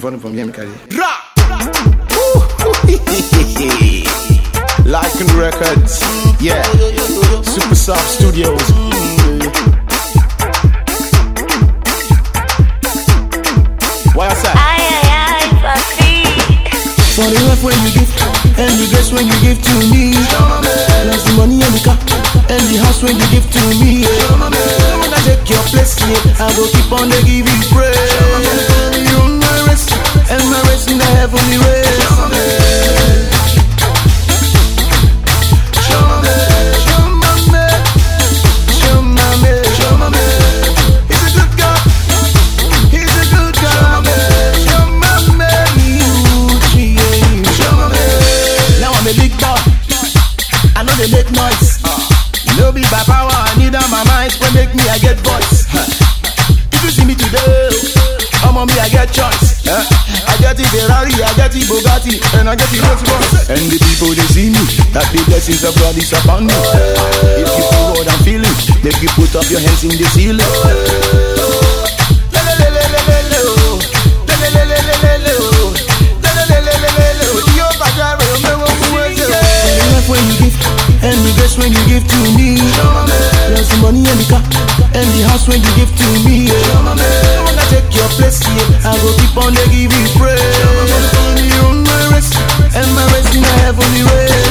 phone from Yemikari. Lycan Records, yeah. Super Soft Studios. What I say? Aye, papi. For the love when you give, and the grace when you give to me. Plus the money and the car, and the house when you give to me. When I take your place, I go keep on the give you praise. You own my rest, and my rest in the heavenly race. They make noise. No be by power, neither my mind. When make me, I get voice. If you see me today, I'm on me, I get choice. I get the Ferrari, I get the Bugatti, and I get the Rolls Royce. And the people they see me, that the blessings of God is upon me. If you feel what I'm feeling, make you put up your hands in the ceiling. When you give, and the grace when you give to me. Plus the money and the car, and the house when you give to me. When I take your place, I go keep on the give you praise. You own my rest, and my rest in the heavenly race.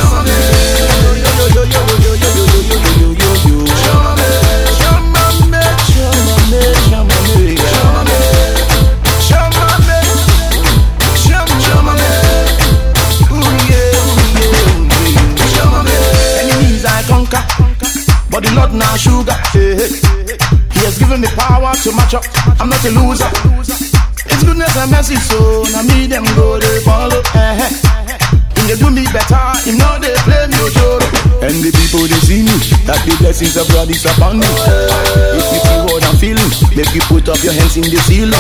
But the Lord now sugar. He has given me power to match up. I'm not a loser. It's goodness and mercy, so now me them go they follow. If they do me better, if not they play me Ojoro. And the people they see me, that the blessings of God is upon me. If you feel what I'm feeling, make you put up your hands in the ceiling.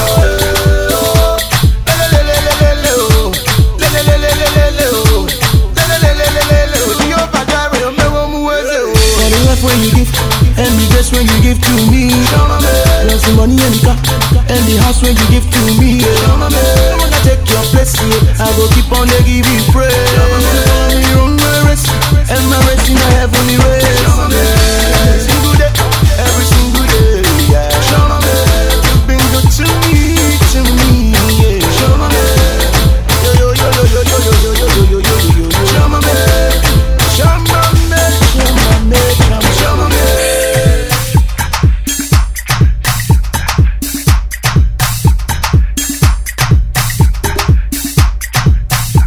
When you give, and the grace when you give to me. Plus the money and the car, and the house when you give to me. When I take your place, I go keep on the give you praise. You own my rest, and my rest in the heavenly race. Every single day, every single day, yeah. You've been good to me, yeah. Yo, yo, yo, yo, yo, yo, yo, yo, yo, yo, yo, yo,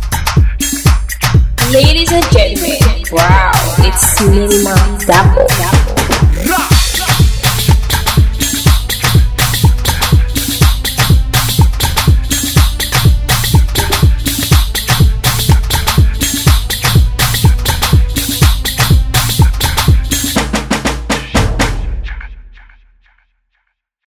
Ladies and gentlemen, wow, it's Cinema Double.